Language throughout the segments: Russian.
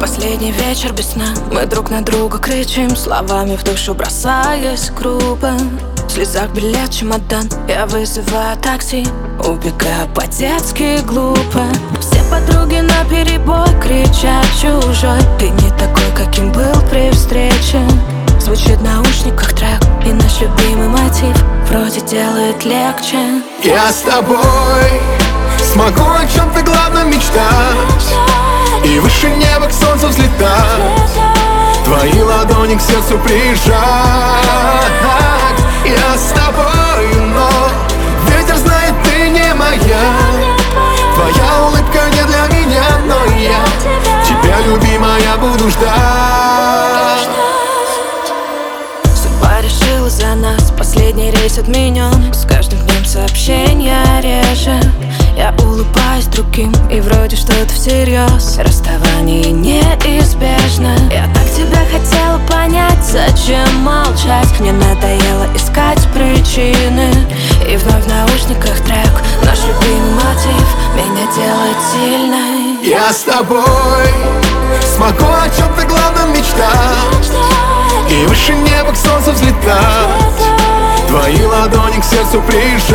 Последний вечер без сна, мы друг на друга кричим, словами в душу бросаясь грубо. В слезах билет, чемодан, я вызываю такси, убегаю по-детски глупо. Все подруги наперебой кричат чужой, ты не такой, каким был при встрече. Звучит в наушниках трек, и наш любимый мотив вроде делает легче. Я с тобой смогу о чем-то главном мечтать, и выше неба к солнцу взлетать, твои ладони к сердцу прижать. Я с тобой, но ветер знает, ты не моя. Твоя улыбка не для меня, но я тебя, любимая, буду ждать. Судьба решила за нас, последний рейс отменен. С каждым днем сообщения реже. Я улыбаюсь другим, и вроде что-то всерьез. Расставание неизбежно. Я так тебя хотела понять, зачем молчать? Мне надоело искать причины. И вновь в наушниках трек, наш любимый мотив меня делает сильной. Я с тобой смогу о чем-то главном мечтать, и выше неба к солнцу взлетать, твои ладони к сердцу прижать.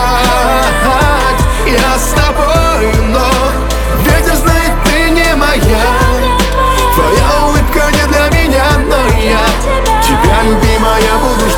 Я с тобой, но ветер знает, ты не моя. Твоя улыбка не для меня, но я тебя, любимая, буду